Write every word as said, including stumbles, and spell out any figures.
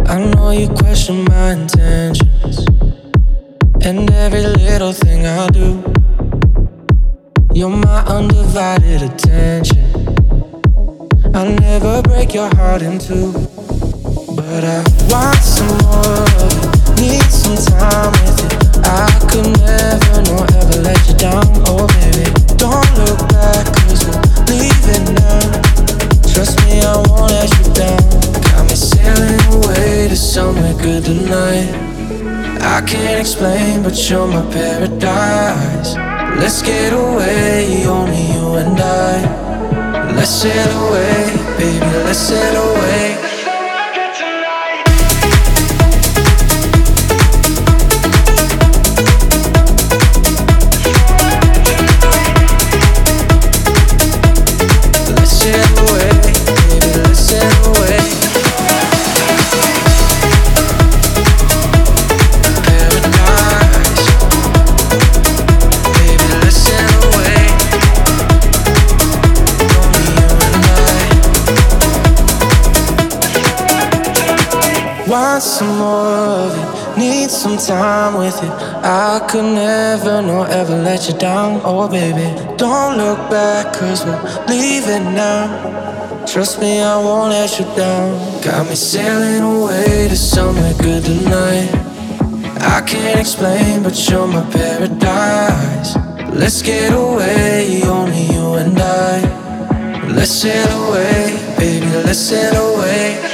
I know you question my intentions and every little thing I do. You're my undivided attention. I'll never break your heart in two, but I want some more of it, need some time with it. I could never, nor ever let you down. Oh baby, don't look back, cause we're leaving now. Trust me, I won't let you down. Got me sailing away to somewhere good tonight. I can't explain, but you're my paradise. Let's get away, only you and I. Let's sail away, baby, let's sail away. Want some more of it, need some time with it. I could never, nor ever let you down. Oh baby, don't look back, cause we're leaving now. Trust me, I won't let you down. Got me sailing away to somewhere good tonight. I can't explain, but you're my paradise. Let's get away, only you and I. Let's sail away, baby, let's sail away.